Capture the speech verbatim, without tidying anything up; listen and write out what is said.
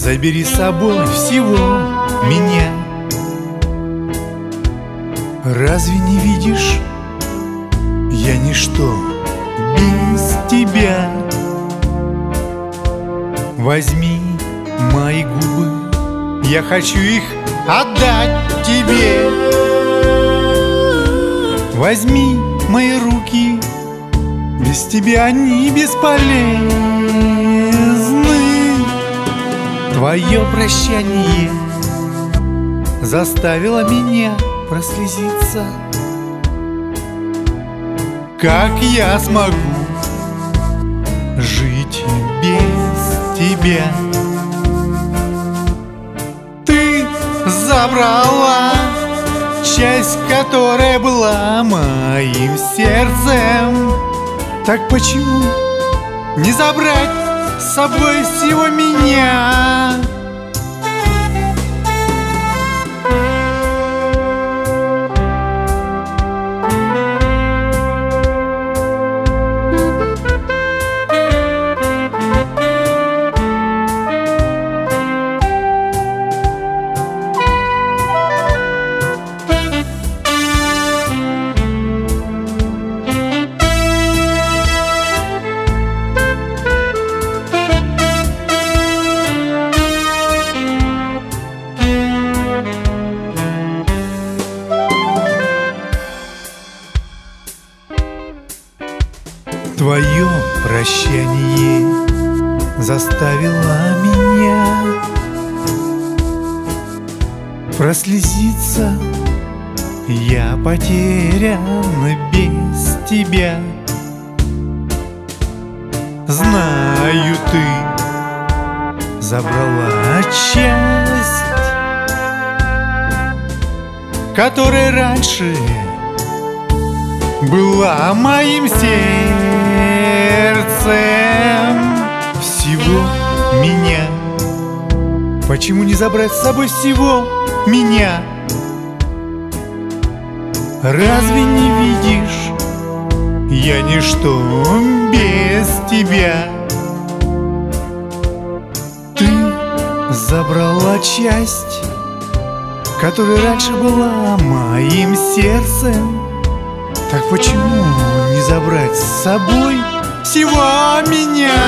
забери с собой всего меня. Разве не видишь, я ничто без тебя? Возьми мои губы, я хочу их отдать тебе. Возьми мои руки, без тебя они бесполезны. Твое прощание заставило меня прослезиться. Как я смогу жить без тебя? Ты забрала часть, которая была моим сердцем. Так почему не забрать с собой всего меня? Твое прощание заставило меня прослезиться. Я потерян без тебя. Знаю, ты забрала часть, которая раньше была моим сердцем. Всего меня. Почему не забрать с собой всего меня? Разве не видишь, я ничто без тебя? Ты забрала часть, которая раньше была моим сердцем. Так почему не забрать с собой всего меня?